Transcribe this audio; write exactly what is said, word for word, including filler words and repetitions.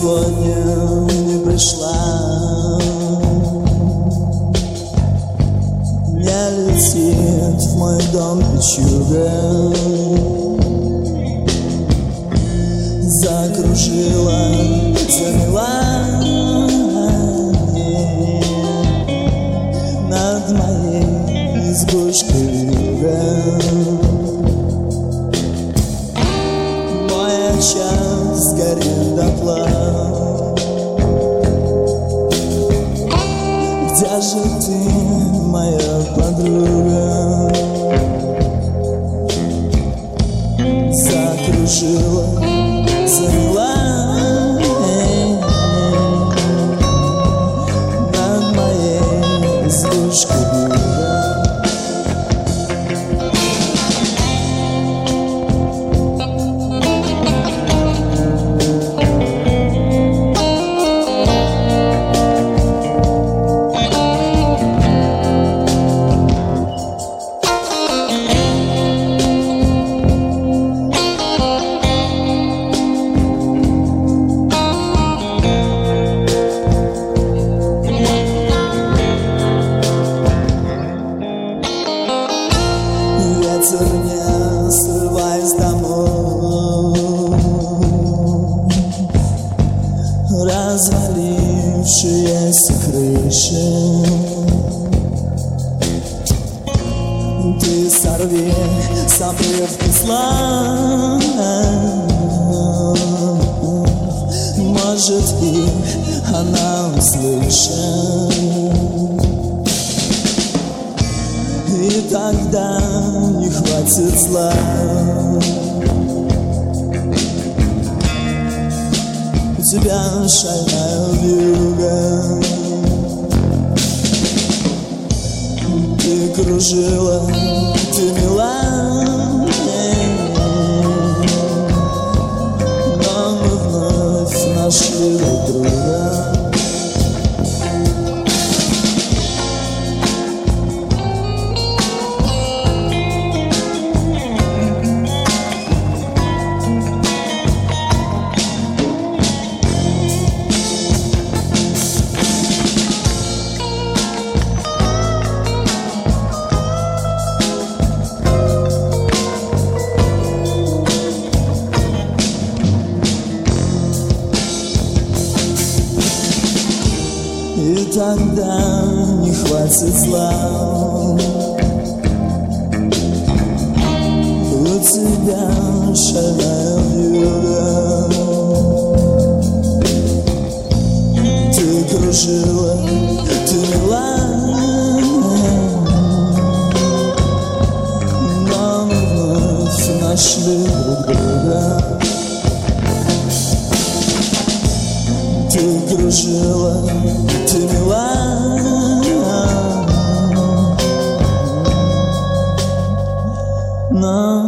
сегодня не пришла, не летит в мой дом печуга, закружила, замела над моей избушкой вьюга. Мой очаг сгорит дотла. Где же ты, моя подруга? Закружила, замела над моей избушкой вьюга. Ветер не срываясь домой, развалившиеся крыши. Ты сорви с обрывки зла, может, и она услышит. И тогда не хватит зла. У тебя шальная вьюга. Ты кружила, ты мила, но мы вновь нашли друг друга. И тогда не хватит зла. У тебя шальная вьюга. Ты кружила, ты мила, но мы вновь нашли друг друга. Ты кружила, ты мила, но